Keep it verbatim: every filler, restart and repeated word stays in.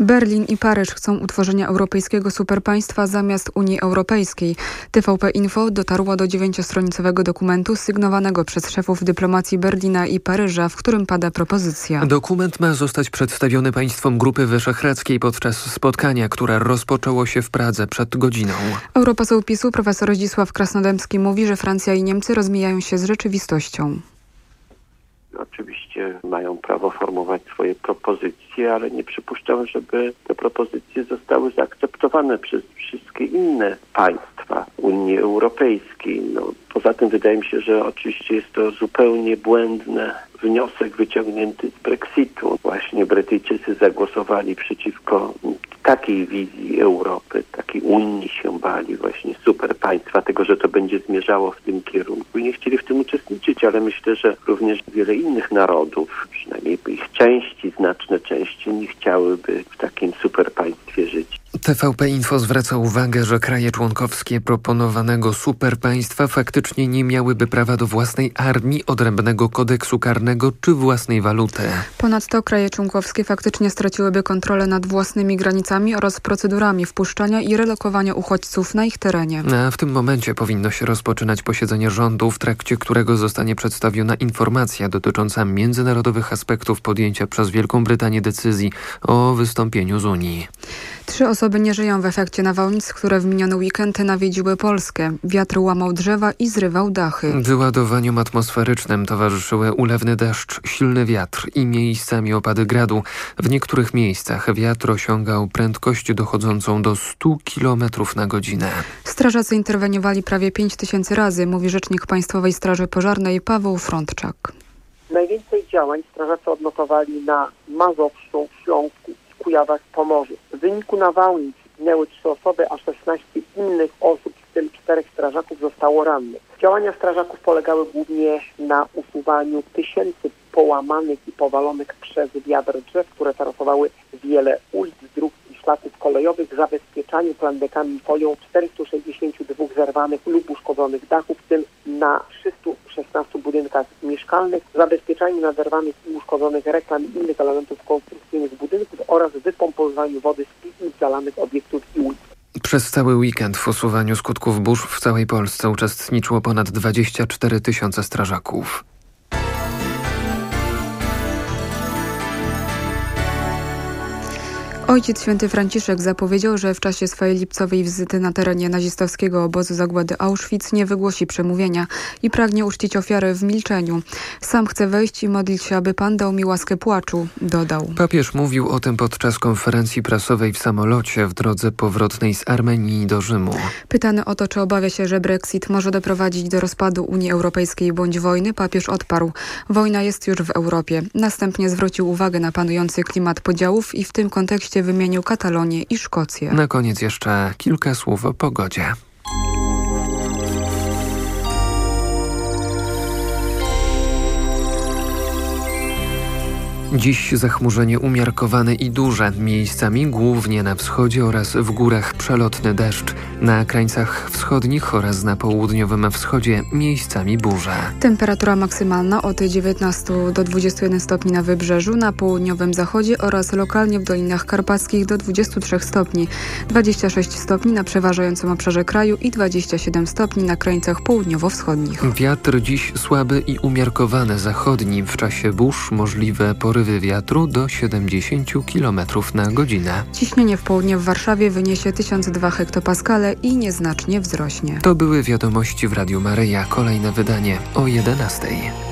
Berlin i Paryż chcą utworzenia europejskiego superpaństwa zamiast Unii Europejskiej. T V P Info dotarło do dziewięciostronicowego dokumentu sygnowanego przez szefów dyplomacji Berlina i Paryża, w którym pada propozycja. Dokument ma zostać przedstawiony państwom Grupy Wyszehradzkiej podczas spotkania, które rozpoczęło się w Pradze przed godziną. Europoseł PiSu profesor Zdzisław Krasnodębski mówi, że Francja i Niemcy rozmijają się z rzeczywistością. Oczywiście mają prawo formułować swoje propozycje, ale nie przypuszczam, żeby te propozycje zostały zaakceptowane przez wszystkie inne państwa Unii Europejskiej. No, poza tym wydaje mi się, że oczywiście jest to zupełnie błędny wniosek wyciągnięty z Brexitu. Właśnie Brytyjczycy zagłosowali przeciwko takiej wizji Europy, takiej Unii, się bali właśnie super państwa, tego, że to będzie zmierzało w tym kierunku i nie chcieli w tym uczestniczyć, ale myślę, że również wiele innych narodów, przynajmniej ich części, znaczne części, nie chciałyby w takim super państwie żyć. T V P Info zwraca uwagę, że kraje członkowskie proponowanego superpaństwa faktycznie nie miałyby prawa do własnej armii, odrębnego kodeksu karnego czy własnej waluty. Ponadto kraje członkowskie faktycznie straciłyby kontrolę nad własnymi granicami oraz procedurami wpuszczania i relokowania uchodźców na ich terenie. A w tym momencie powinno się rozpoczynać posiedzenie rządu, w trakcie którego zostanie przedstawiona informacja dotycząca międzynarodowych aspektów podjęcia przez Wielką Brytanię decyzji o wystąpieniu z Unii. Trzy osoby nie żyją w efekcie nawałnic, które w miniony weekend nawiedziły Polskę. Wiatr łamał drzewa i zrywał dachy. Wyładowaniom atmosferycznym towarzyszyły ulewny deszcz, silny wiatr i miejscami opady gradu. W niektórych miejscach wiatr osiągał prędkość dochodzącą do stu kilometrów na godzinę. Strażacy interweniowali prawie pięć tysięcy razy, mówi rzecznik Państwowej Straży Pożarnej Paweł Frądczak. Najwięcej działań strażacy odnotowali na Mazowszu, Śląsku, Kujawach, Pomorzu. W wyniku nawałnic zginęły trzy osoby, a szesnaście innych osób, w tym czterech strażaków, zostało rannych. Działania strażaków polegały głównie na usuwaniu tysięcy połamanych i powalonych przez wiatr drzew, które tarasowały wiele ulic, dróg i szlaków kolejowych, zabezpieczaniu plandekami i folią czterystu sześćdziesięciu dwóch zerwanych lub uszkodzonych dachów, w tym na trzystu szesnastu budynkach mieszkalnych, zabezpieczaniu naderwanych i uszkodzonych reklam i innych elementów konstrukcyjnych budynków oraz wypompowywaniu wody z piwnic, zalanych obiektów i ulic. Przez cały weekend w usuwaniu skutków burz w całej Polsce uczestniczyło ponad dwadzieścia cztery tysiące strażaków. Ojciec Święty Franciszek zapowiedział, że w czasie swojej lipcowej wizyty na terenie nazistowskiego obozu zagłady Auschwitz nie wygłosi przemówienia i pragnie uczcić ofiary w milczeniu. Sam chce wejść i modlić się, aby Pan dał mi łaskę płaczu, dodał. Papież mówił o tym podczas konferencji prasowej w samolocie w drodze powrotnej z Armenii do Rzymu. Pytany o to, czy obawia się, że Brexit może doprowadzić do rozpadu Unii Europejskiej bądź wojny, papież odparł: wojna jest już w Europie. Następnie zwrócił uwagę na panujący klimat podziałów i w tym kontekście wymienił Katalonię i Szkocję. Na koniec jeszcze kilka słów o pogodzie. Dziś zachmurzenie umiarkowane i duże, miejscami głównie na wschodzie oraz w górach przelotny deszcz. Na krańcach wschodnich oraz na południowym wschodzie miejscami burze. Temperatura maksymalna od dziewiętnastu do dwudziestu jeden stopni na wybrzeżu, na południowym zachodzie oraz lokalnie w Dolinach Karpackich do dwudziestu trzech stopni. dwadzieścia sześć stopni na przeważającym obszarze kraju i dwadzieścia siedem stopni na krańcach południowo-wschodnich. Wiatr dziś słaby i umiarkowany zachodni. W czasie burz możliwe porywy wiatru do siedemdziesięciu kilometrów na godzinę. Ciśnienie w południe w Warszawie wyniesie tysiąc dwa hektopaskale i nieznacznie wzrośnie. To były wiadomości w Radiu Maryja. Kolejne wydanie o jedenastej.